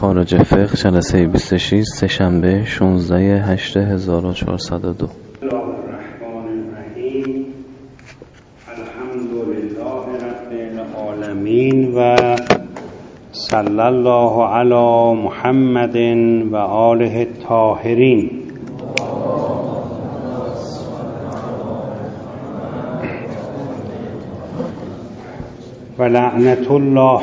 خارج فقه جلسه 26 سه‌شنبه 16/8/1402. بسم الله الرحمن الرحیم. الحمد لله رب العالمین و صلی الله علی محمد و آله الطاهرین. و لعنت الله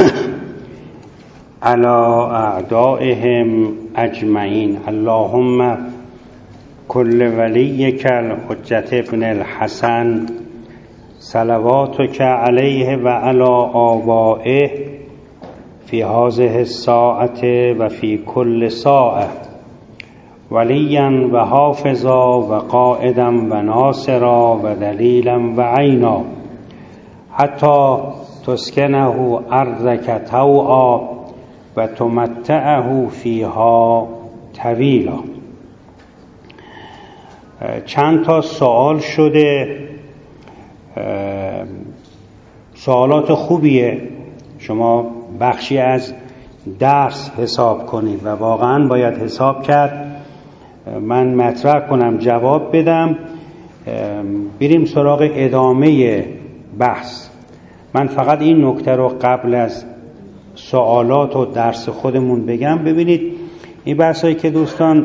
علی اعدائهم اجمعین. اللهم کل ولیک الحجة ابن الحسن صلواتک علیه و علی آبائه فی هذه الساعة و فی کل ساعة ولیا و حافظا و قائدا و ناصرا و دلیلا و عینا حتی تسکنه ارضک طوعا و تمتعه فیها طویلا. چند تا سوال شده، سوالات خوبیه، شما بخشی از درس حساب کنید و واقعا باید حساب کرد. من مطرح کنم، جواب بدم، بریم سراغ ادامه بحث. من فقط این نکته رو قبل از سوالات و درس خودمون بگم. ببینید این بحثایی که دوستان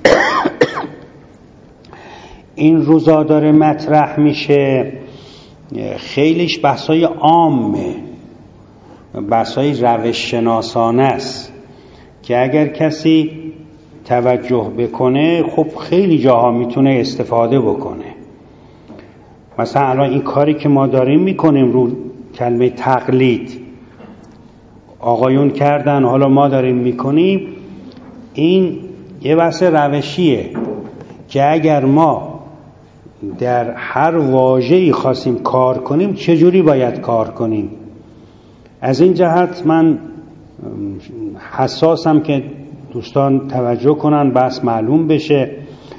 این روزا داره مطرح میشه خیلیش بحثای عامه، بحثای روش شناسانه است که اگر کسی توجه بکنه خب خیلی جاها میتونه استفاده بکنه. مثلا الان این کاری که ما داریم میکنیم رو کلمه تقلید آقایون کردن، حالا ما داریم میکنیم، این یه بحث روشیه که اگر ما در هر واژه‌ای خواستیم کار کنیم چجوری باید کار کنیم. از این جهت من حساسم که دوستان توجه کنن، بحث معلوم بشه.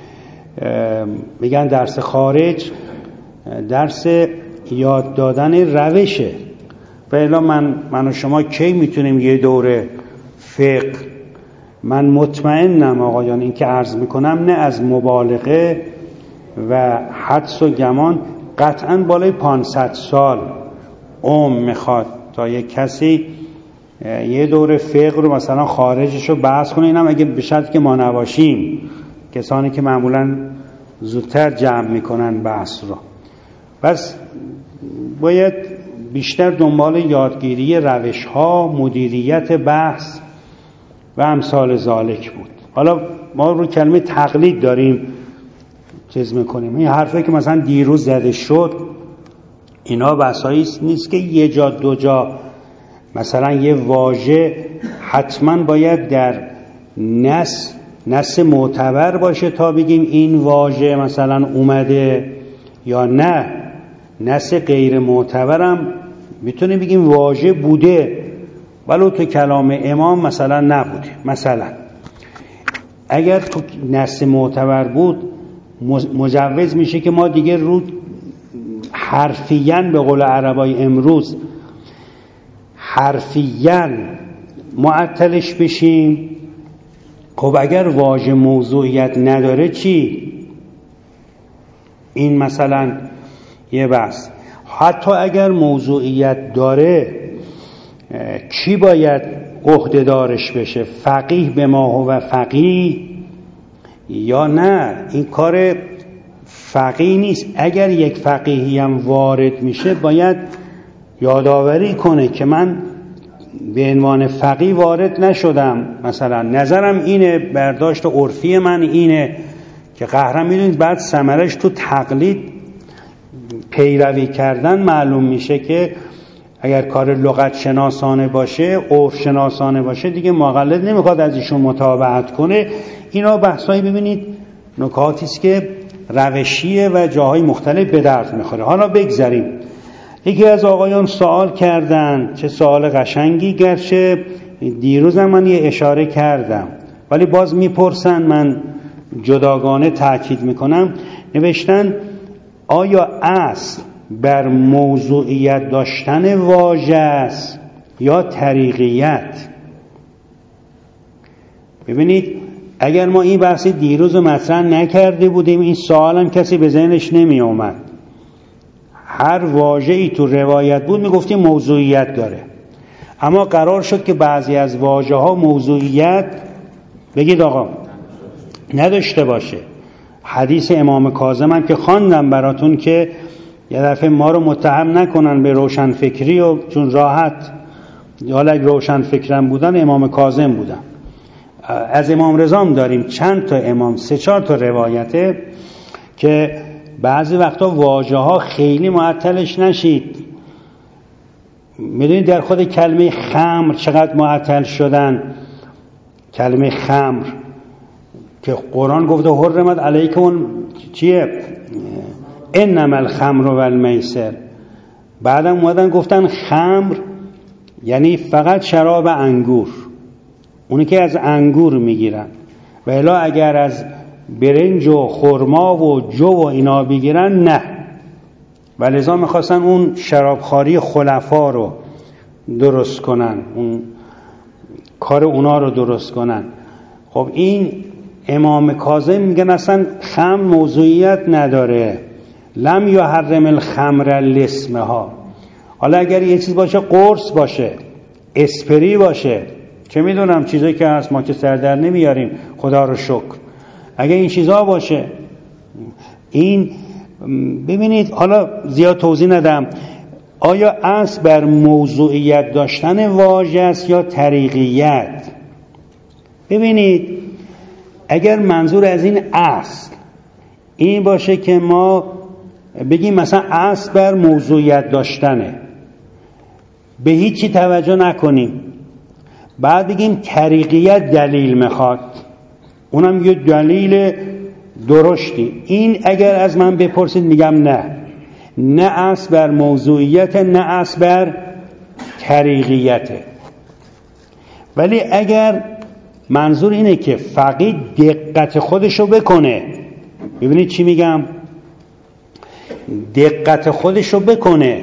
میگن درس خارج درس یاد دادن روشه. و الا من و شما کی میتونیم یه دوره فقه، من مطمئنم آقایان این که عرض میکنم نه از مبالغه و حدس و گمان، قطعا بالای 500 سال عمر میخواد تا یک کسی یه دوره فقه رو مثلا خارجش رو بحث کنه. اینم اگه به شرطی که ما نباشیم، کسانی که معمولا زودتر جمع میکنن بحث رو. بس باید بیشتر دنبال یادگیری روش ها، مدیریت بحث و امثال ذالک بود. حالا ما رو کلمه تقلید داریم چیز میکنیم. این حرفی که مثلا دیروز زده شد اینا بحثایی نیست که یه جا دو جا مثلا یه واژه حتما باید در نص معتبر باشه تا بگیم این واژه مثلا اومده، یا نه نص غیر معتبرم میتونیم بگیم واژه بوده ولو تو کلام امام مثلا نبوده. مثلا اگر تو نص معتبر بود مجوز میشه که ما دیگه رو حرفیاً به قول عربای امروز حرفیاً معطلش بشیم. خب اگر واژه موضوعیت نداره چی؟ این مثلا یه بحث. حتی اگر موضوعیت داره کی باید عهده‌دارش بشه؟ فقیه به ما هو فقیه یا نه؟ این کار فقیه نیست. اگر یک فقیهی هم وارد میشه باید یادآوری کنه که من به عنوان فقیه وارد نشدم، مثلا نظرم اینه، برداشت عرفی من اینه، که قهرم میدونید بعد ثمرش تو تقلید پیروی کردن معلوم میشه که اگر کار لغت شناسانه باشه، عرف شناسانه باشه، دیگه مقلد نمیخواد از ایشون متابعت کنه. اینا بحثایی ببینید نکاتی است که روشیه و جاهای مختلف به درد میخوره. حالا بگذاریم. یکی از آقایان سوال کردن، چه سوال قشنگی، گرچه دیروزم من یه اشاره کردم ولی باز میپرسن، من جداگانه تاکید میکنم. نوشتن آیا اصل بر موضوعیت داشتن واژه است یا طریقیت؟ ببینید اگر ما این بحثی دیروز مطرح نکرده بودیم این سوال هم کسی به ذهنش نمی اومد. هر واژه‌ای تو روایت بود میگفتیم موضوعیت داره، اما قرار شد که بعضی از واژه‌ها موضوعیت بگید آقا نداشته باشه. حدیث امام کاظم هم که خواندم براتون که یه دفعه ما رو متهم نکنن به روشنفکری، و چون راحت حالا اگه روشنفکرم بودن امام کاظم بودن. از امام رضا هم داریم چند تا امام 3-4 تا روایته که بعضی وقتا واژه ها خیلی معطلش نشید. میدونید در خود کلمه خمر چقدر معطل شدن. کلمه خمر که قرآن گفته حرمت علیکم چیه انما الخمر والمیسر، بعدم اومدن گفتن خمر یعنی فقط شراب انگور، اونی که از انگور میگیرن، و الا اگر از برنج و خرما و جو و اینا بگیرن نه. و لذا میخواستن اون شرابخواری خلفا رو درست کنن، اون کار اونا رو درست کنن. خب این امام کاظم میگن اصلا خمر موضوعیت نداره، لم یحرم الخمر لاسمها. حالا اگر یه چیز باشه قرص باشه، اسپری باشه، چه میدونم چیزایی که هست ما که سر در نمیاریم خدا رو شکر، اگر این چیزها باشه این ببینید. حالا زیاد توضیح ندم. آیا اصل بر موضوعیت داشتن واژه است یا طریقیت؟ ببینید اگر منظور از این اصل این باشه که ما بگیم مثلا اصل بر موضوعیت داشتنه، به هیچی توجه نکنیم، بعد بگیم طریقیت دلیل میخواد، اونم یه دلیل درشتی، این اگر از من بپرسید میگم نه اصل بر موضوعیت، نه اصل بر طریقیته. ولی اگر منظور اینه که فقید دقت خودشو بکنه، ببینید چی میگم، دقت خودشو بکنه،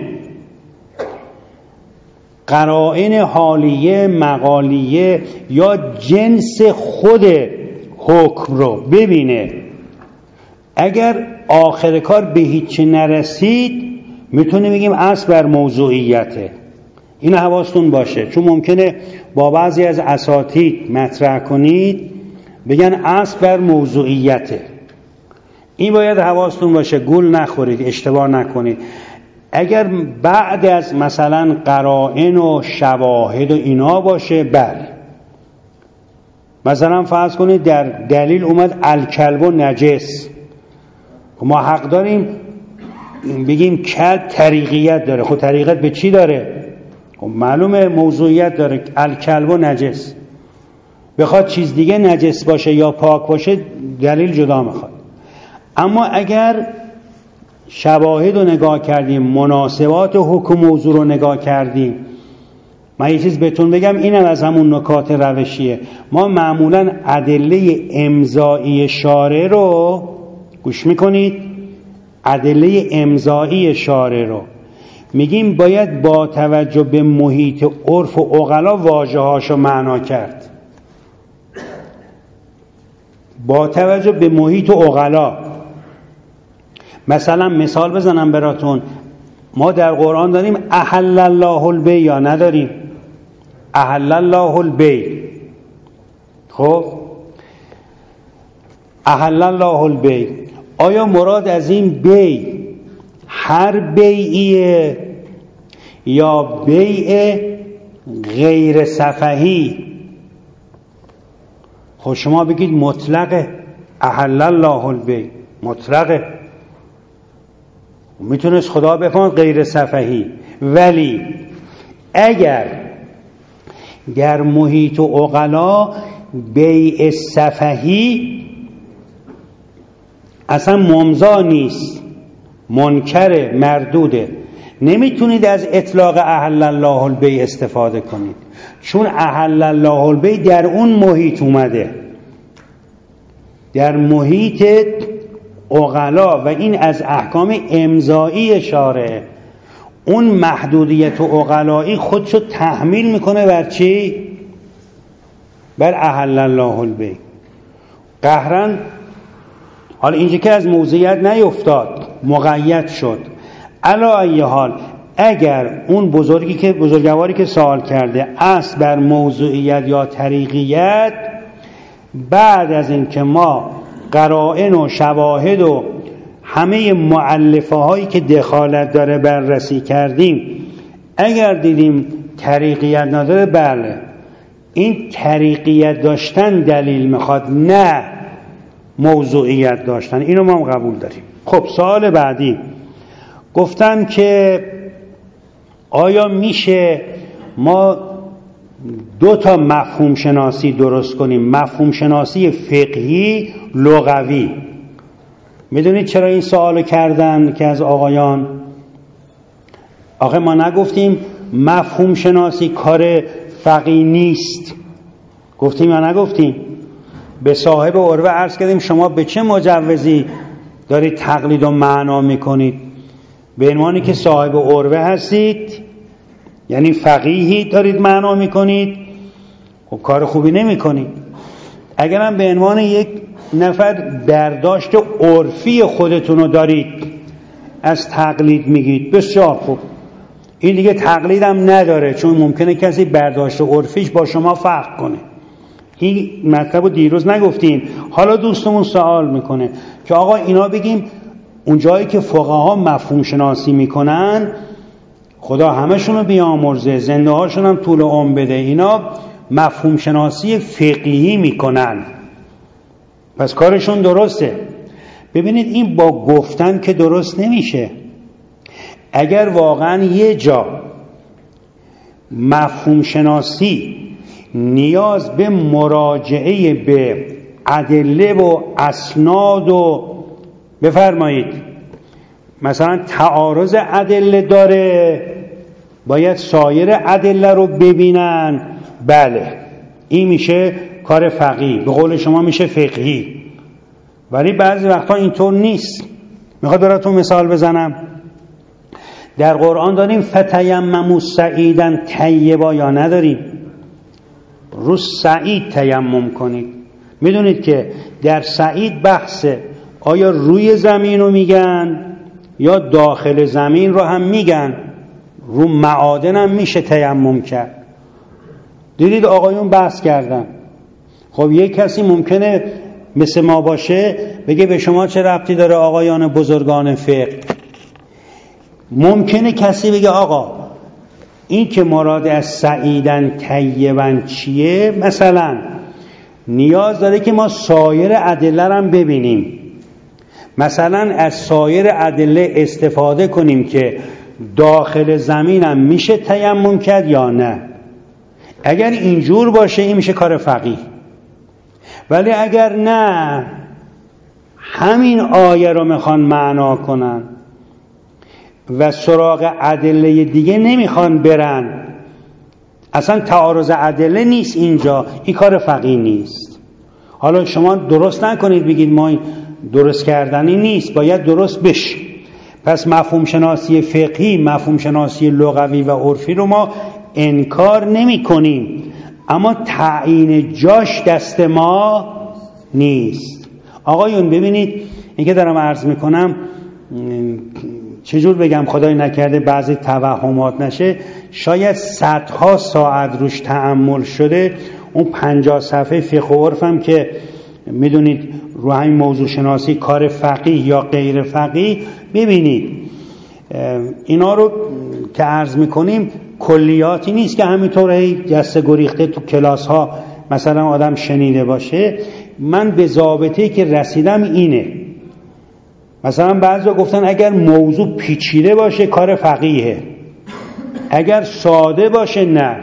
قرائن حالیه مقالیه یا جنس خود حکم رو ببینه، اگر آخر کار به هیچی نرسید میتونیم بگیم اصل بر موضوعیته. این حواستون باشه، چون ممکنه با بعضی از اساتید مطرح کنید بگن اصل بر موضوعیته. این باید حواستون باشه، گول نخورید، اشتباه نکنید. اگر بعد از مثلا قرائن و شواهد و اینا باشه، بله، مثلا فرض کنید در دلیل اومد الکلب و نجس، ما حق داریم بگیم کلب طریقیت داره. خب طریقیت به چی داره؟ خب معلومه موضوعیت داره، الکلب و نجس. بخواد چیز دیگه نجس باشه یا پاک باشه دلیل جدا میخواد. اما اگر شواهد رو نگاه کردیم، مناسبات حکم موضوع رو نگاه کردیم، من یه چیز بهتون بگم، اینم از همون نکات روشیه. ما معمولا ادله امضایی شارع رو گوش میکنید، ادله امضایی شارع رو میگیم باید با توجه به محیط عرف و عقلا واژه‌هاشو معنا کرد. با توجه به محیط و عقلا. مثلا مثال بزنم براتون، ما در قرآن داریم احل الله البیع یا نداریم؟ احل الله البیع. خب احل الله البیع، آیا مراد از این بیع هر بیعیه یا بیع غیر صفحی؟ خب شما بگید مطلقه، احل الله البیع مطلقه، میتونست خدا بفهمد غیر صفحی. ولی اگر در محیط و عقلا بیع صفحی اصلا ممضا نیست، منکر مردوده، نمیتونید از اطلاق احل الله البیع استفاده کنید، چون احل الله البیع در اون محیط اومده، در محیط عقلا، و این از احکام امضایی شارع. اون محدودیت عقلایی خودشو تحمیل میکنه بر چی؟ بل احل الله البیع قهرا. حالا اینجا که از موضوعیت نیفتاد، مقید شد. علی ای حال اگر اون بزرگواری که سوال کرده اصل بر موضوعیت یا طریقیت، بعد از این که ما قرائن و شواهد و همه مؤلفه هایی که دخالت داره بررسی کردیم، اگر دیدیم طریقیت نداره، بله این طریقیت داشتن دلیل میخواد، نه موضوعیت داشتن. اینو ما هم قبول داریم. خب سوال بعدی گفتن که آیا میشه ما 2 تا مفهوم شناسی درست کنیم، مفهوم شناسی فقهی، لغوی؟ میدونید چرا این سوالو کردن که از آقایان؟ آخه ما نگفتیم مفهوم شناسی کار فقیه نیست؟ گفتیم یا نگفتیم؟ به صاحب عروه عرض کردیم شما به چه مجوزی دارید تقلید و معنا میکنید؟ به عنوانی که صاحب عروه هستید، یعنی فقیهی، دارید معنا میکنید، خب کار خوبی نمیکنید. اگرم به عنوان یک نفر برداشت عرفی خودتونو دارید از تقلید میگید، بسیار خوب، این دیگه تقلید هم نداره، چون ممکنه کسی برداشت عرفیش با شما فرق کنه. این مطلب رو دیروز نگفتیم. حالا دوستمون سوال میکنه که آقا اینا بگیم اون جایی که فقها مفهوم شناسی میکنن، خدا همشون رو بیامرزه، زنده هاشون هم طول عمر بده، اینا مفهوم شناسی فقهی میکنن، پس کارشون درسته. ببینید این با گفتن که درست نمیشه. اگر واقعا یه جا مفهوم شناسی نیاز به مراجعه به ادله و اسناد و بفرمایید مثلا تعارض ادله داره، باید سایر ادله رو ببینن، بله این میشه کار فقیه، به قول شما میشه فقهی. ولی بعضی وقتا اینطور نیست. میخواد براتون مثال بزنم. در قرآن داریم فتیمموا صعیدا طیبا یا نداریم؟ رو سعید تیمم کنید. میدونید که در سعید بحثه آیا روی زمین رو میگن یا داخل زمین رو هم میگن. رو معادن هم میشه تیمم کرد. دیدید آقایون بحث کردن. خب یک کسی ممکنه مثل ما باشه بگه به شما چه ربطی داره آقایان بزرگان فقه؟ ممکنه کسی بگه آقا این که مراد از سعیدن طیبن چیه؟ مثلا نیاز داره که ما سایر ادله هم ببینیم، مثلا از سایر ادله استفاده کنیم که داخل زمین هم میشه تیمم کرد یا نه. اگر اینجور باشه این میشه کار فقیه. ولی اگر نه همین آیه رو میخوان معنا کنن و سراغ ادله دیگه نمیخوان برن، اصلا تعارض ادله نیست اینجا، این کار فقیه نیست. حالا شما درست نکنید بگید ما درست کردنی نیست، باید درست بشه. پس مفهوم شناسی فقهی، مفهوم شناسی لغوی و عرفی رو ما انکار نمی کنیم، اما تعیین جاش دست ما نیست. آقایون ببینید این که دارم عرض میکنم چجور بگم خدای نکرده بعضی توهمات نشه، شاید صدها ساعت روش تأمل شده. اون 50 صفحه فقه و عرفم که میدونید رو همین موضوع شناسی کار فقیه یا غیر فقیه، ببینید اینا رو که عرض میکنیم کلیاتی نیست که همینطور جسته گریخته تو کلاس ها مثلا آدم شنیده باشه. من به ضابطه‌ای که رسیدم اینه. مثلا بعضی گفتن اگر موضوع پیچیده باشه کار فقیهه، اگر ساده باشه نه.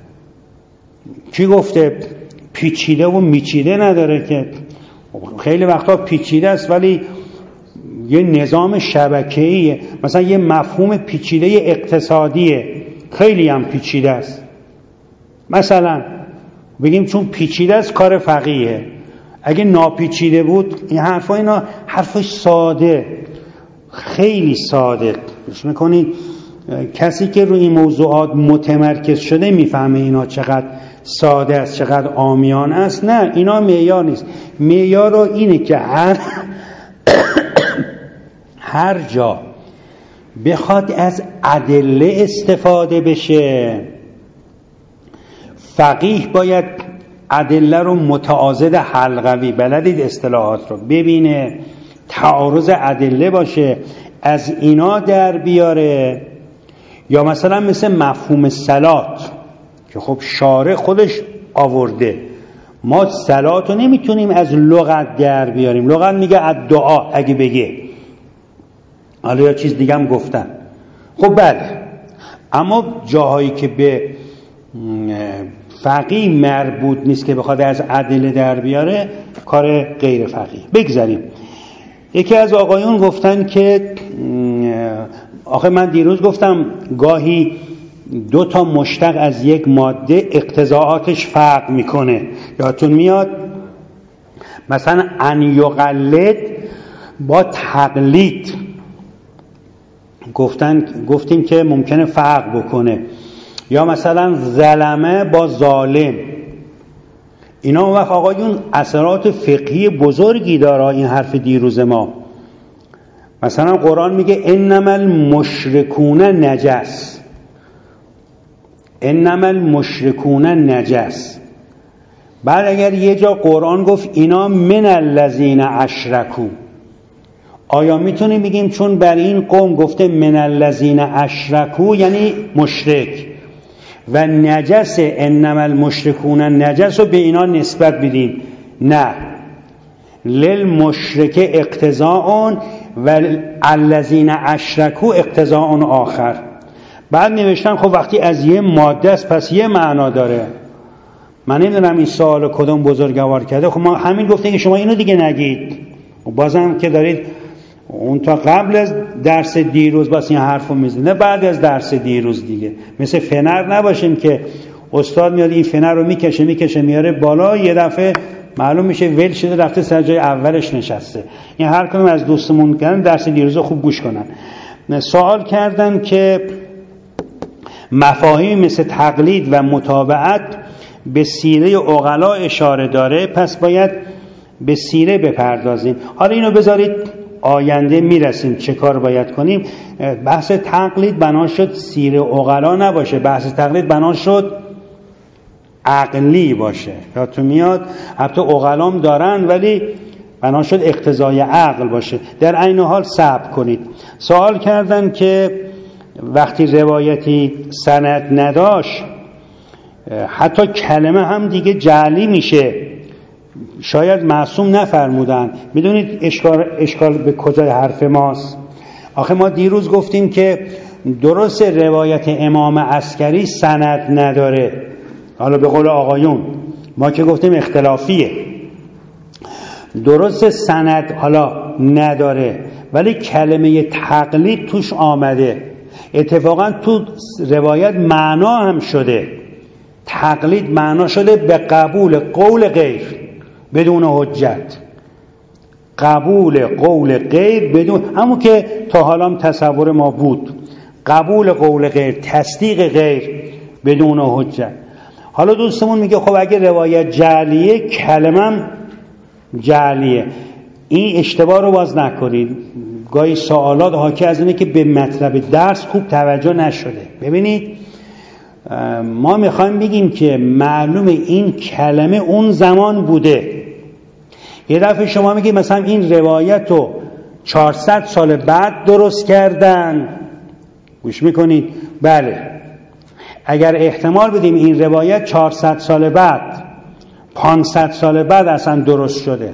کی گفته پیچیده و میچیده نداره؟ که خیلی وقتا پیچیده است ولی یه نظام شبکه‌ایه. مثلا یه مفهوم پیچیده اقتصادیه، خیلی هم پیچیده است. مثلا بگیم چون پیچیده است کار فقیهه. اگه ناپیچیده بود این حرفا، اینا حرفای ساده، خیلی ساده. گوش میکنید کسی که روی این موضوعات متمرکز شده میفهمه اینا چقدر ساده است، چقدر عامیانه است. نه، اینا معیار نیست. معیار رو اینه که هر جا بخواد از ادله استفاده بشه، فقیه باید ادله رو متعاضد حلقوی، بلدید اصطلاحات رو، ببینه، تعارض ادله باشه، از اینا در بیاره. یا مثلا مثل مفهوم صلات که خب شارع خودش آورده، ما صلات رو نمیتونیم از لغت در بیاریم. لغت میگه الدعا، اگه بگه، حالا یا چیز دیگه هم گفتن، خب بله، اما جاهایی که به فقیه مربوط نیست که بخواد از ادله در بیاره، کار غیر فقیه. بگذاریم. یکی از آقایون گفتن که آخه من دیروز گفتم گاهی 2 تا مشتق از یک ماده اقتضاعاتش فرق میکنه، یادتون میاد؟ مثلا ان یقلد با تقلید گفتیم که ممکنه فرق بکنه، یا مثلا ظلمه با ظالم. اینا اون وقت آقایون اثرات فقهی بزرگی داره. این حرف دیروز ما، مثلا قرآن میگه انما المشرکون نجس، انما المشرکون نجس. بعد اگر یه جا قرآن گفت اینا من الذین اشرکوا، آیا میتونیم بگیم چون بر این قوم گفته من الذین اشرکوا یعنی مشرک، و نجس انما المشرکون نجس رو به اینا نسبت بدیم؟ نه، للمشرک اقتضاء و الذین اشرکوا اقتضاء آخر. بعد نوشتن خب وقتی از یه ماده است پس یه معنا داره. من نمیدونم این سوال کدوم بزرگوار کرده. خب ما همین گفتیم که شما اینو دیگه نگید. بازم که دارید اون تا قبل از درس دیروز باز این حرفو میزنه، بعد از درس دیروز دیگه مثل فنر نباشیم که استاد میاد این فنر رو میکشه میاره بالا، یه دفعه معلوم میشه ول شده رفته سر جای اولش نشسته. این هر کدوم از دوستمون کردن درس دیروز رو خوب گوش کنن. سوال کردن که مفاهیم مثل تقلید و متابعت به سیره عقلا اشاره داره، پس باید به سیره بپردازیم. حالا اینو بذارید آینده میرسیم چه کار باید کنیم. بحث تقلید بنا شد سیره عقلا نباشه، بحث تقلید بنا شد عقلی باشه. یادتون میاد حتی عقلام دارن ولی بنا شد اقتضای عقل باشه. در عین حال صبر کنید. سوال کردن که وقتی روایتی سند نداشت حتی کلمه هم دیگه جعلی میشه، شاید معصوم نفرمودن. میدونید اشکال به کجای حرف ماست؟ آخه ما دیروز گفتیم که درست روایت امام عسکری سند نداره، حالا به قول آقایون ما که گفتیم اختلافیه، درست سند حالا نداره ولی کلمه تقلید توش آمده. اتفاقا تو روایت معنا هم شده، تقلید معنا شده به قبول قول غیر بدون حجت، قبول قول غیر بدون، همون که تا حالا هم تصور ما بود، قبول قول غیر، تصدیق غیر بدون حجت. حالا دوستمون میگه خب اگه روایت جعلیه کلمم جعلیه. این اشتباه رو باز نکنید. گاهی سوالات حاکی از اینه که به مطلب درس خوب توجه نشده. ببینید ما میخوایم بگیم که معلوم این کلمه اون زمان بوده. یه دفعه شما میگید مثلا این روایت رو 400 سال بعد درست کردن، گوش میکنید؟ بله، اگر احتمال بدیم این روایت 400 سال بعد 500 سال بعد اصلا درست شده،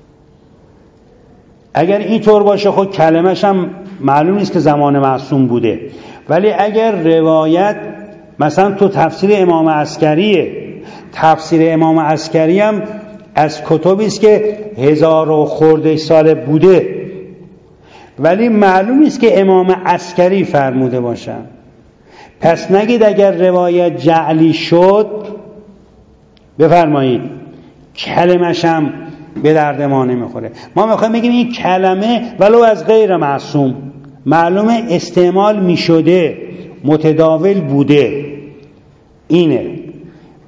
اگر اینطور باشه خود کلمش هم معلوم نیست که زمان معصوم بوده. ولی اگر روایت مثلا تو تفسیر امام عسکریه، تفسیر امام عسکری هم از کتبی است که 1000 و خورده سال بوده ولی معلوم نیست که امام عسکری فرموده باشن، پس نگید اگر روایت جعلی شد بفرمایید کلمش هم به درد ما نمیخوره. ما میخوایم بگیم این کلمه ولو از غیر معصوم معلومه استعمال میشده، متداول بوده. اینه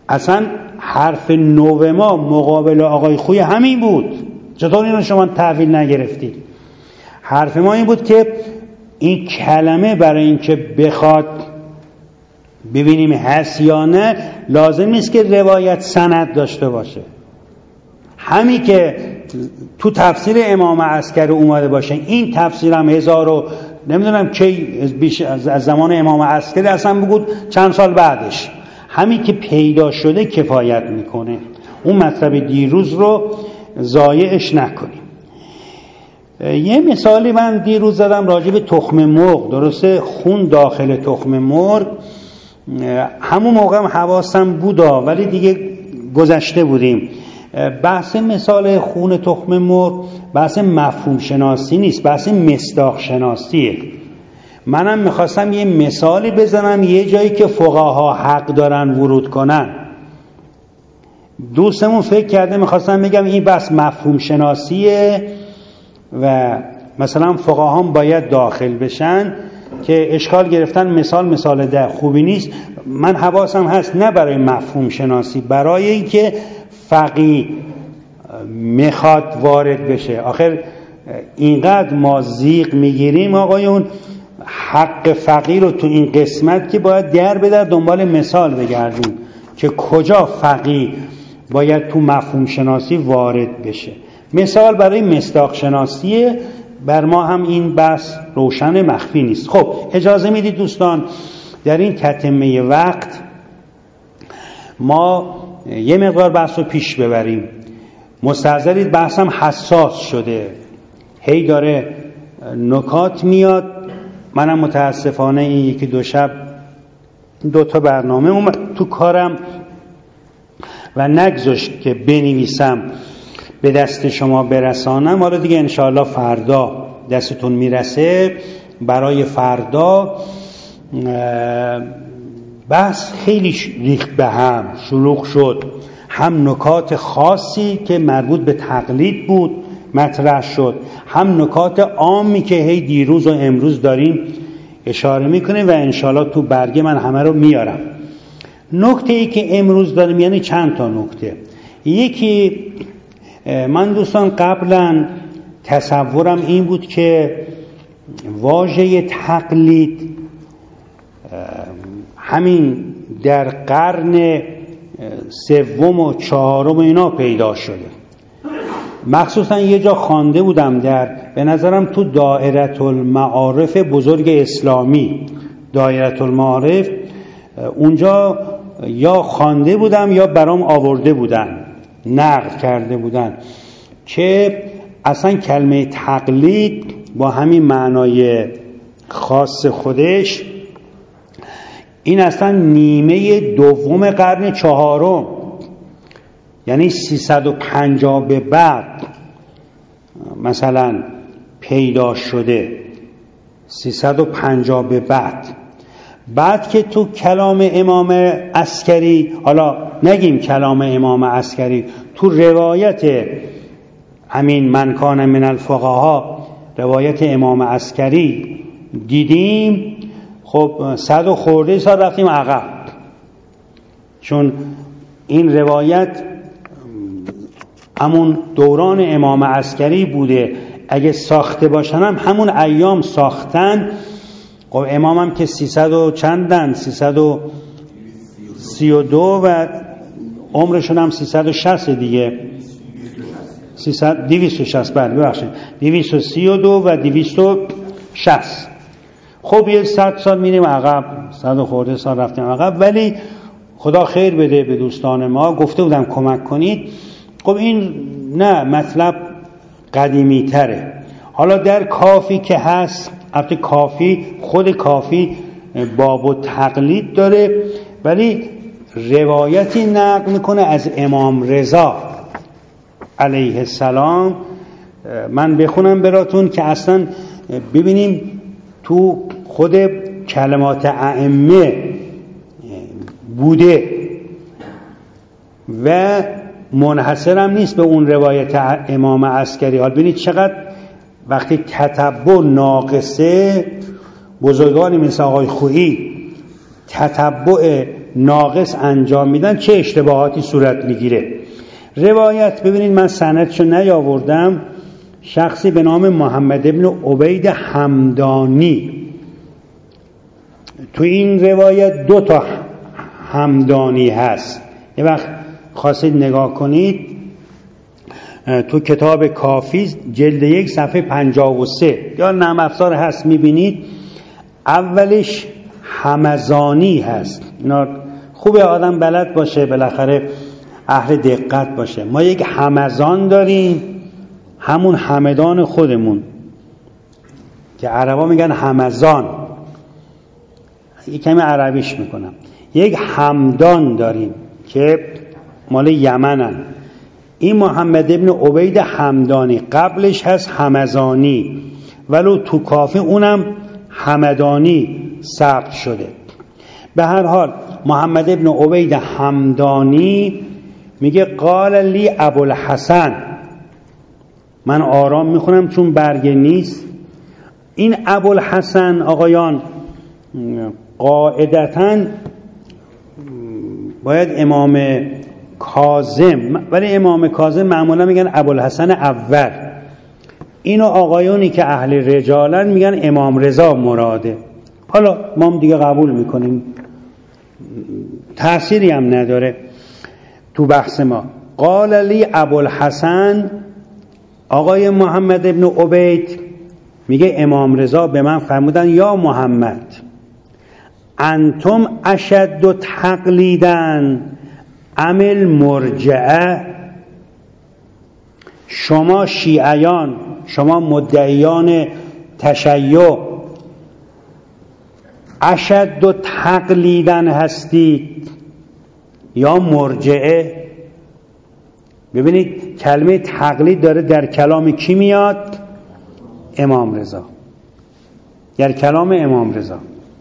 اصلا حرف نو ما مقابل آقای خویی همین بود. چطور اینو شما تحویل نگرفتید؟ حرف ما این بود که این کلمه برای اینکه بخواد ببینیم هست یا نه لازم نیست که روایت سند داشته باشه. همین که تو تفسیر امام عسکری اومده باشه، این تفسیر هم نمیدونم کی بیش از زمان امام عسکری اصلا بگود چند سال بعدش، همین که پیدا شده کفایت میکنه. اون مطلب دیروز رو ضایعش نکنیم. یه مثالی من دیروز زدم راجع به تخم مرغ. درسته خون داخل تخم مرغ، همون موقع هم حواسم بودا ولی دیگه گذشته بودیم. بحث مثال خون تخم مرغ بحث مفهوم شناسی نیست، بحث مصداق شناسیه. منم میخواستم یه مثالی بزنم یه جایی که فقها حق دارن ورود کنن. دوستمون فکر کرده میخواستم بگم این بحث مفهوم شناسیه و مثلا فقها هم باید داخل بشن، که اشکال گرفتن مثال ده خوبی نیست. من حواسم هست نه برای مفهوم شناسی، برای اینکه فقیه میخواد وارد بشه. آخر اینقدر ما زیغ میگیریم آقایون، حق فقیه رو تو این قسمت که باید در به در دنبال مثال بگردیم که کجا فقیه باید تو مفهوم شناسی وارد بشه. مثال برای مصداق شناسیه، بر ما هم این بحث روشن مخفی نیست. خب اجازه میدید دوستان در این تتمه وقت ما یه مقدار بحث رو پیش ببریم. مستحضرید بحثم حساس شده، هی داره نکات میاد. منم متاسفانه این یکی دو شب 2 تا برنامه اومد تو کارم و نگذاشت که بنویسم به دست شما برسانم. حالا دیگه انشاءالله فردا دستتون میرسه. برای فردا بحث خیلی ریخت به هم، شلوغ شد. هم نکات خاصی که مربوط به تقلید بود مطرح شد، هم نکات عامی که هی دیروز و امروز داریم اشاره میکنه و انشاءالله تو برگه من همه رو میارم. نکته ای که امروز داریم یعنی چند تا نکته. یکی، من دوستان قبلا تصورم این بود که واژه تقلید همین در قرن 3 و 4 اینا پیدا شده. مخصوصا یه جا خوانده بودم به نظرم تو دایره المعارف بزرگ اسلامی، دایره المعارف، اونجا یا خوانده بودم یا برام آورده بودن، نقل کرده بودن که اصلا کلمه تقلید با همین معنای خاص خودش این اصلا نیمه دوم قرن 4، یعنی 350 به بعد مثلا پیدا شده. 350 به بعد که تو کلام امام عسکری، حالا نگیم کلام امام عسکری، تو روایت همین من کان من الفقها، روایت امام عسکری دیدیم. خب 100 و خورده سال رفتیم عقب، چون این روایت همون دوران امام عسکری بوده. اگه ساخته باشن هم همون ایام ساختن. خب امام هم که 300 و چندن، 332 و عمرشون هم 360 دیگه، 260 ببخشید 232 و 260. خب یه 100 سال میریم عقب، 100 و خورده سال رفتیم عقب. ولی خدا خیر بده به دوستان ما، گفته بودم کمک کنید. خب این نه مطلب قدیمی تره. حالا در کافی که هست، البته کافی خود کافی باب و تقلید داره، ولی روایتی نقل میکنه از امام رضا علیه السلام. من بخونم براتون که اصلا ببینیم تو خود کلمات ائمه بوده و منحصرم نیست به اون روایت امام عسکری. حال ببینید چقدر وقتی تتبع ناقصه، بزرگانی مثل آقای خویی تتبع ناقص انجام میدن چه اشتباهاتی صورت میگیره. روایت ببینید، من سندشو نیاوردم، شخصی به نام محمد ابن عبید همدانی، تو این روایت 2 تا همدانی هست. یه وقت خواستید نگاه کنید تو کتاب کافی جلد 1 صفحه 53 یا نرم افزار هست، میبینید اولش همزانی هست. اینا خوبه آدم بلد باشه، بالاخره اهل دقت باشه. ما یک همزان داریم، همون همدان خودمون که عربا میگن همزان، یک کمی عربیش میکنم. یک همدان داریم که مال یمنن. این محمد ابن عبید همدانی، قبلش هست همزانی، ولو تو کافی اونم همدانی ثبت شده. به هر حال محمد ابن عبید همدانی میگه قال لی ابوالحسن، من آرام میخونم چون برگ نیست. این ابوالحسن آقایان قاعدتاً باید امام کاظم، ولی امام کاظم معمولا میگن ابوالحسن اول. اینو آقایونی که اهل رجالن میگن امام رضا مراده. حالا ما هم دیگه قبول میکنیم، تأثیری هم نداره تو بحث ما. قال لی ابوالحسن، آقای محمد ابن عبید میگه امام رضا به من فرمودن یا محمد انتم اشد تقلیدن عمل مرجعه، شما شیعیان، شما مدعیان تشیع اشد تقلیدن هستید یا مرجعه. ببینید کلمه تقلید داره در کلام کی میاد؟ امام رضا، در کلام امام رضا.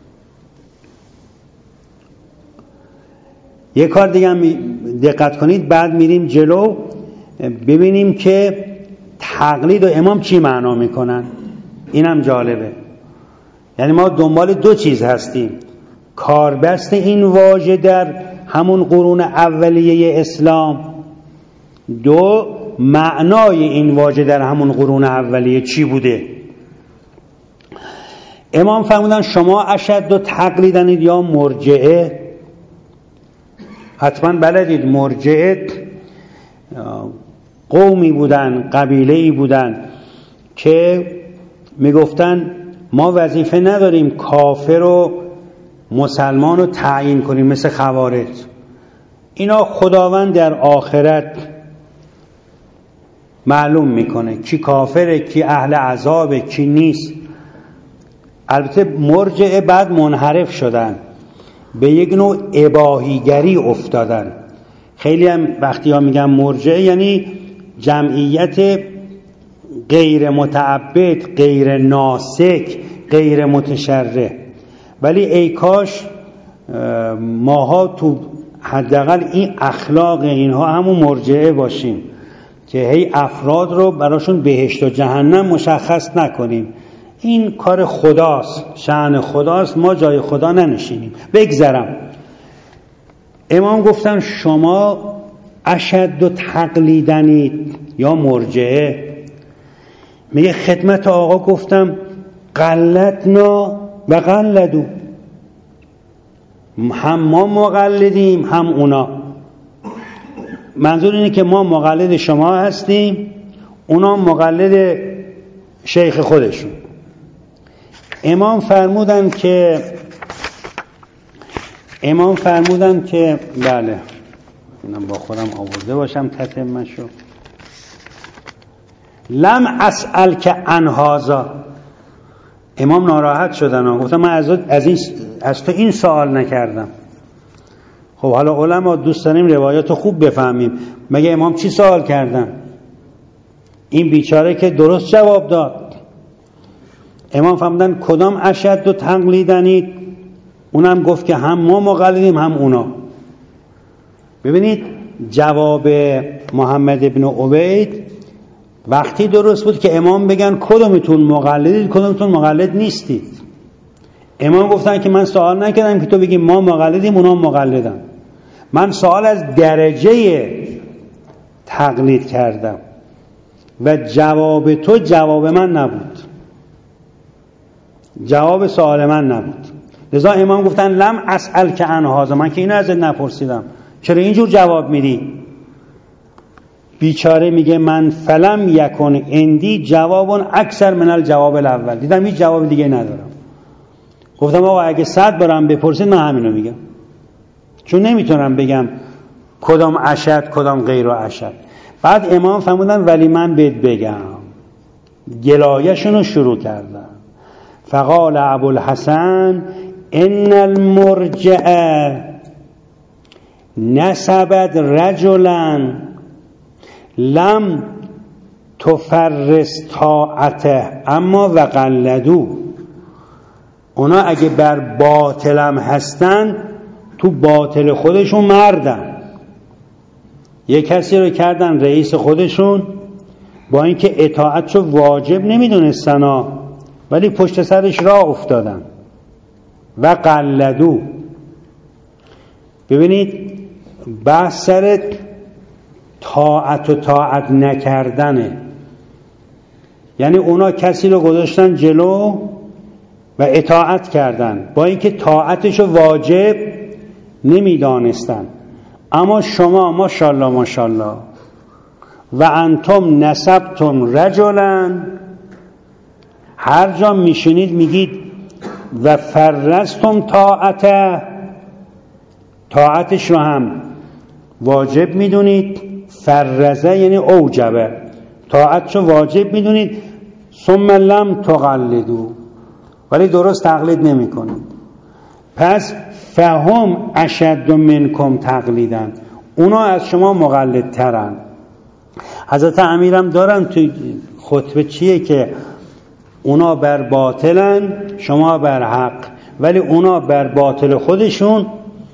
یک کار دیگه هم دقت کنید، بعد میریم جلو ببینیم که تقلید و امام چی معنا میکنن. اینم جالبه. یعنی ما دنبال 2 چیز هستیم: کاربست این واژه در همون قرون اولیه اسلام، 2 معنای این واژه در همون قرون اولیه چی بوده. امام فرمودن شما اشد و تقلیدنید یا مرجعه. حتما بلدید مرجعه قومی بودن، قبیله‌ای بودن که میگفتن ما وظیفه نداریم کافر و مسلمان رو تعیین کنیم مثل خوارج. اینا خداوند در آخرت معلوم میکنه کی کافره، کی اهل عذابه، کی نیست. البته مرجعه بعد منحرف شدن، به یک نوع اباحیگری افتادن. خیلی هم وقتی ها میگن مرجعه یعنی جمعیت غیر متعبد، غیر ناسک، غیر متشرع. ولی ای کاش ماها تو حداقل این اخلاق اینها همون مرجعه باشیم که هی افراد رو براشون بهشت و جهنم مشخص نکنیم. این کار خداست، شأن خداست، ما جای خدا ننشینیم. بگذرم. امام گفتن شما اشد و تقلیدنید یا مرجعه. میگه خدمت آقا گفتم قلدنا و قلدو، هم ما مقلدیم هم اونا. منظور اینه که ما مقلد شما هستیم، اونا مقلد شیخ خودشون. امام فرمودن که بله، اینم با خودم آورده باشم تتمه‌شو. لم اسأل که عن هذا. امام ناراحت شدن، گفتم من از تو این سوال نکردم. خب حالا علما دوست داریم روایات خوب بفهمیم. مگه امام چی سوال کردن؟ این بیچاره که درست جواب داد. امام فرمودن کدام اشد و تقلیدنید؟ اونم گفت که هم ما مقلدیم هم اونا. ببینید جواب محمد ابن عبید وقتی درست بود که امام بگن کدومتون مقلدید کدومتون مقلد نیستید. امام گفتن که من سوال نکردم که تو بگی ما مقلدیم اونا مقلدن، من سوال از درجه تقلید کردم و جواب تو جواب من نبود، جواب سوال من نبود. لذا امام گفتن لم اسأل که عن هذا، من که اینو ازت نپرسیدم، چرا اینجور جواب میدی؟ بیچاره میگه من فلم یکن عندی جواب اکثر من الجواب الاول، دیدم هیچ جواب دیگه ندارم. گفتم آقا اگه 100 بارم بپرسید من همینو میگم، چون نمیتونم بگم کدام اشد کدام غیر اشد. بعد امام فرمودن ولی من بهت بگم، گلایشونو شروع کردن. فقال ابوالحسن ان المرجع نسبت رجلا لم تفرس طاعته اما وقلدو، اونا اگه بر باطلم هستن تو باطل خودشون مردن. یه کسی رو کردن رئیس خودشون، با اینکه اطاعتشو واجب نمیدونستن ولی پشت سرش راه افتادن و قلدو. ببینید بحث سر طاعت و طاعت نکردنه، یعنی اونا کسی رو گذاشتن جلو و اطاعت کردن با اینکه طاعتشو واجب نمیدانستن. اما شما ماشاءالله ماشاءالله و انتم نسبتم رجلا، هر جا میشنید میگید و فرستم طاعتش رو هم واجب میدونید. فرزه یعنی اوجبه، طاعتشو واجب میدونید. ثم لم تقلدو، ولی درست تقلید نمی کنید. پس فهم اشد منکم تقلیدن، اونا از شما مقلد ترن. حضرت امیرم دارن توی خطبه چیه که اونا بر باطلن شما بر حق، ولی اونا بر باطل خودشون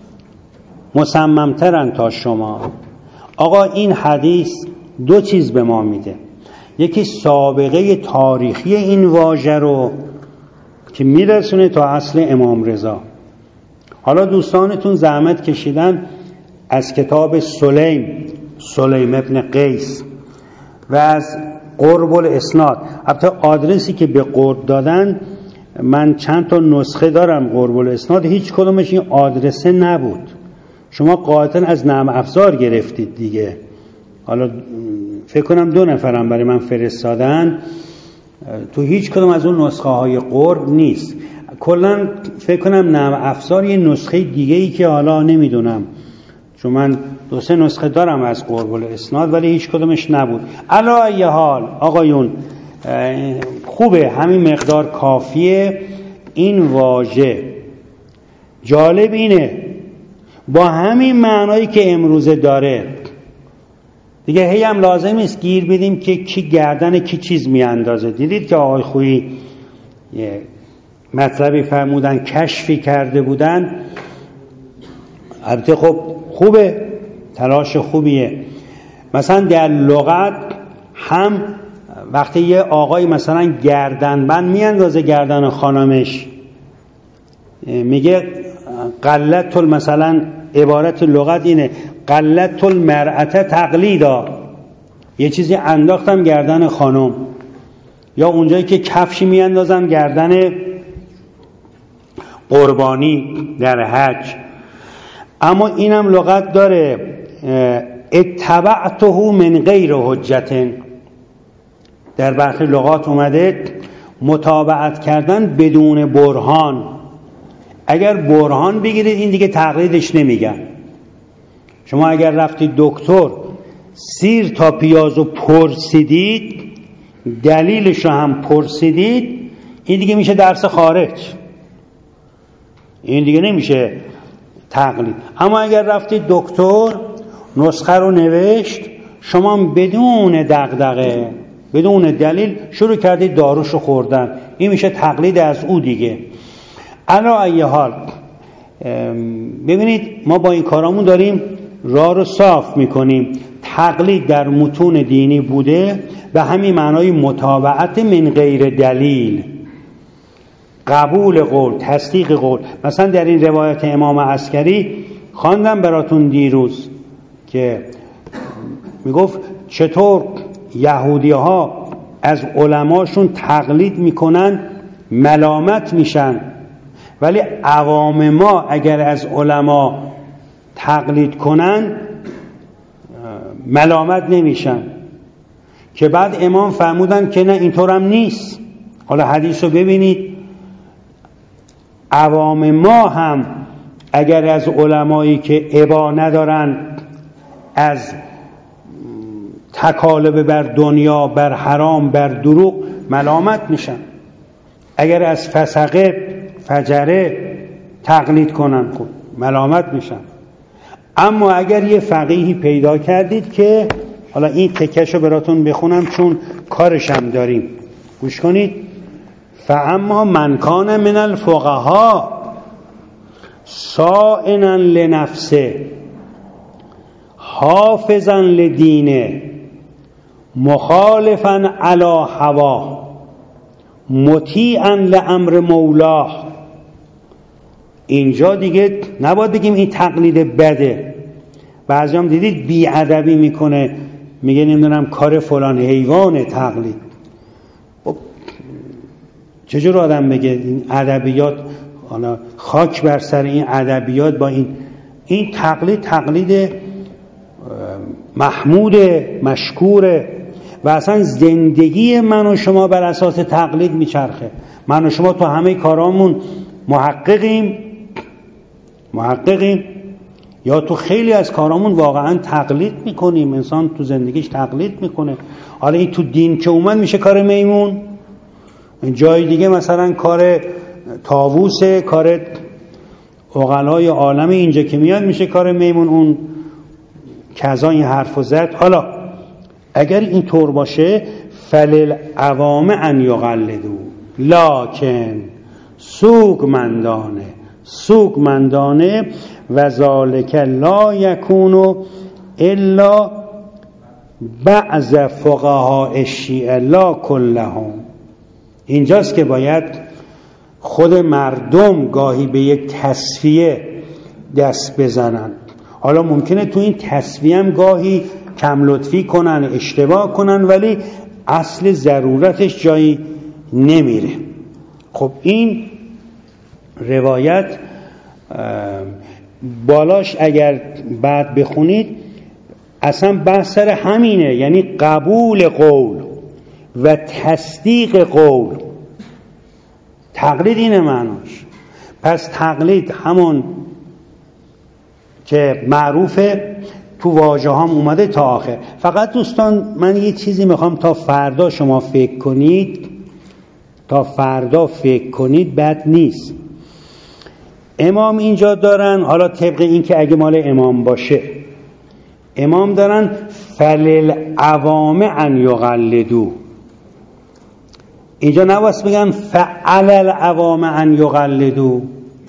مصممترن تا شما. آقا این حدیث دو چیز به ما میده، یکی سابقه تاریخی این واژه رو که میرسونه تا اصل امام رضا. حالا دوستانتون زحمت کشیدن از کتاب سلیم ابن قیس و از قرب الاسناد، البته آدرسی که به قرب دادن من چند تا نسخه دارم قرب الاسناد، هیچ کدومش این آدرسه نبود. شما قاطعا از نعم افزار گرفتید دیگه. حالا فکر کنم 2 نفرم برای من فرستادن، تو هیچ کدوم از اون نسخه های قرب نیست. کلا فکر کنم نعم افزار یه نسخه دیگه ای که حالا نمیدونم، چون من 2-3 نسخه دارم از قرب الاسناد ولی هیچ کدومش نبود. علی ای حال آقایون خوبه، همین مقدار کافیه. این واژه جالب اینه با همین معنایی که امروزه داره دیگه هی هم لازم نیست گیر بدیم که کی گردن کی چیز میاندازه. دیدید که آقای خویی یه مطلبی فرمودن، کشفی کرده بودن. البته خب خوبه، تلاش خوبیه. مثلا در لغت هم وقتی یه آقای مثلا گردنبند میاندازه گردن خانمش، میگه قلت مثلا عبارت لغت اینه قلت المرأة تقلیدا، یه چیزی انداختم گردن خانم. یا اونجایی که کفشی میاندازم گردن قربانی در حج. اما اینم لغت داره اتبعته من غیر حجت، در برخی لغات اومده متابعت کردن بدون برهان. اگر برهان بگیرید این دیگه تقلیدش نمیگن. شما اگر رفتید دکتر سیر تا پیازو پرسیدید، دلیلش رو هم پرسیدید، این دیگه میشه درس خارج، این دیگه نمیشه تقلید. اما اگر رفتید دکتر نسخه رو نوشت، شما بدون دغدغه بدون دلیل شروع کردید داروشو خوردن، این میشه تقلید از او دیگه. علی ای حال ببینید ما با این کارامون داریم راه رو صاف میکنیم. تقلید در متون دینی بوده به همین معنای متابعت من غیر دلیل. قبول قول، تصدیق قول. مثلا در این روایت امام عسکری خواندم براتون دیروز که میگفت چطور یهودی ها از علماشون تقلید میکنن ملامت میشن، ولی عوام ما اگر از علما تقلید کنن ملامت نمیشن. که بعد امام فرمودن که نه اینطورم نیست. حالا حدیث رو ببینید، عوام ما هم اگر از علمایی که ابا ندارن از تکالب بر دنیا، بر حرام، بر دروغ ملامت میشن. اگر از فسقه فجره تقلید کنن خود ملامت میشن. اما اگر یه فقیهی پیدا کردید که حالا این تکشو براتون بخونم چون کارشم داریم، گوش کنید. فاما من کان من الفقهاء صائنا لنفسه حافظا لدینه مخالفا علی هواه مطیعا لامر مولاه. اینجا دیگه نباید بگیم این تقلید بده. بعضی هم دیدید بی‌ادبی میکنه، میگه نمیدونم کار فلان حیوان تقلید. چجور آدم بگه این ادبیات، خاک بر سر این ادبیات با این تقلید محمود مشکوره و اصلا زندگی من و شما بر اساس تقلید میچرخه. من و شما تو همه کارامون محققیم یا تو خیلی از کارامون واقعا تقلید میکنیم. انسان تو زندگیش تقلید میکنه. حالا این تو دین که اومد میشه کار میمون، جای دیگه مثلا کار طاووسه، کار عقلای عالم، اینجا که میاد میشه کار میمون. اون کذا این حرفو زد. حالا اگر این طور باشه فللعوام ان یقلدو لکن سوگمندانه و ذالک لا یکون الا بعض فقهاء الشیعه لا کلهم. اینجاست که باید خود مردم گاهی به یک تصفیه دست بزنن. حالا ممکنه تو این تصفیه هم گاهی کم لطفی کنن، اشتباه کنن، ولی اصل ضرورتش جایی نمیره. خب این روایت بالاش اگر بعد بخونید اصلا بحث سر همینه، یعنی قبول قول و تصدیق قول. تقلید اینه معناش. پس تقلید همون که معروفه تو واژه هم اومده تا آخر. فقط دوستان من یه چیزی میخوام تا فردا شما فکر کنید، بد نیست. امام اینجا دارن، حالا طبق این که اگه مال امام باشه، امام دارن فللعوام ان یقلدو. اینجا نواس بگن فعل العوام ان یقلدو.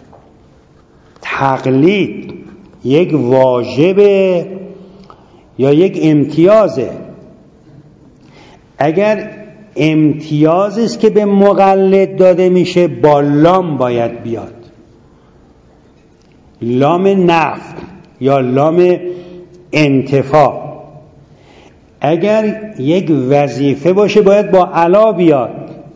تقلید یک واجبه یا یک امتیازه؟ اگر امتیازی است که به مقلد داده میشه با لام باید بیاد، لام نفی یا لام انتفاع. اگر یک وظیفه باشه باید با علا بیاد.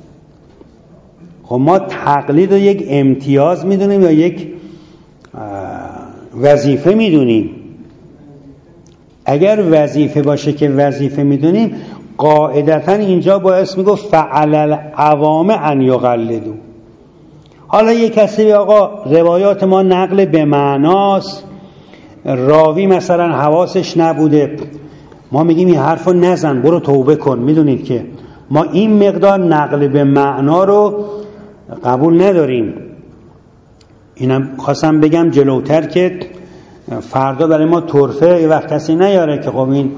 خب ما تقلید رو یک امتیاز میدونیم یا یک وظیفه میدونیم؟ اگر وظیفه باشه که وظیفه میدونیم، قاعدتا اینجا باعث میگه فعل العوام ان یقلدو. حالا یک کسی آقا روایات ما نقل به معناست، راوی مثلا حواسش نبوده، ما میگیم این حرفو نزن، برو توبه کن. میدونید که ما این مقدار نقل به معنا رو قبول نداریم. اینم خواستم بگم جلوتر که فردا برای ما طرفه یه وقت کسی نیاره که خب این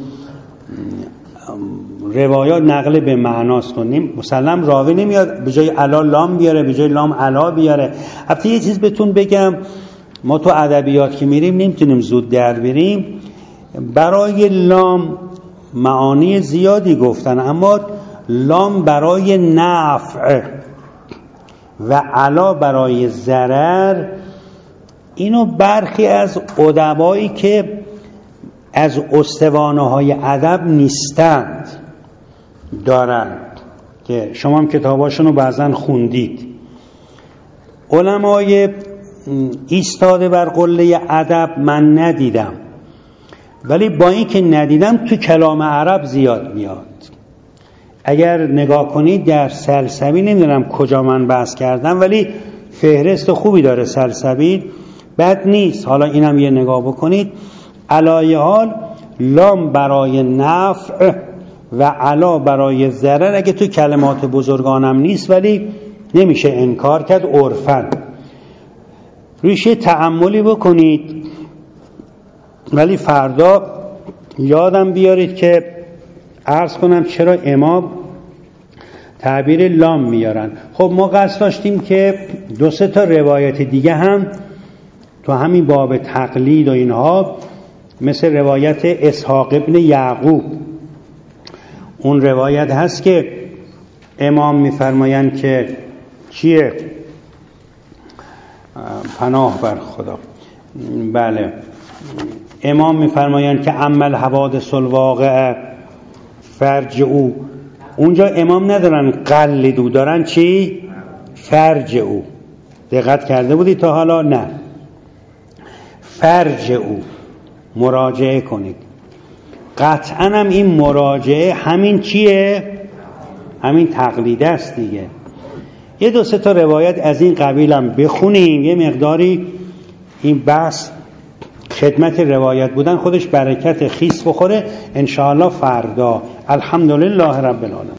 روایات نقل به معناست کنیم. مسلم راوی نمیاد به جای علا لام بیاره، به جای لام علا بیاره. البته یه چیز بهتون بگم، ما تو ادبیات که میریم نمیتونیم زود در بریم. برای لام معانی زیادی گفتن، اما لام برای نفع و علا برای ضرر، اینو برخی از ادبایی که از استوانه های ادب نیستند دارند که شما هم کتاباشون رو بعضن خوندید. علمای ایستاده بر قله ادب من ندیدم، ولی با این که ندیدم تو کلام عرب زیاد میاد. اگر نگاه کنید در سلسبیل، نمیدونم کجا من بحث کردم ولی فهرست خوبی داره سلسبیل، بد نیست، حالا اینم یه نگاه بکنید. علایه حال لام برای نفع و علا برای ضرر اگه تو کلمات بزرگانم نیست، ولی نمیشه انکار کرد عرفاً. رویش تأملی بکنید، ولی فردا یادم بیارید که عرض کنم چرا امام تعبیر لام میارن. خب ما قصد داشتیم که 2-3 تا روایت دیگه هم تو همین باب تقلید و اینها، مثل روایت اسحاق ابن یعقوب، اون روایت هست که امام میفرمایند که چیه؟ پناه بر خدا، بله، امام میفرمایند که عمل حوادث الواقع فرج او. اونجا امام ندارن قلدو، دارن چی؟ فرج او. دقت کرده بودی تا حالا؟ نه، فرج او مراجعه کنید. قطعا هم این مراجعه همین چیه؟ همین تقلید است دیگه. یه 2-3 تا روایت از این قبیل هم بخونیم، یه مقداری این بحث خدمت روایت بودن خودش برکت خیس بخوره انشاءالله فردا. الحمدلله رب العالمین.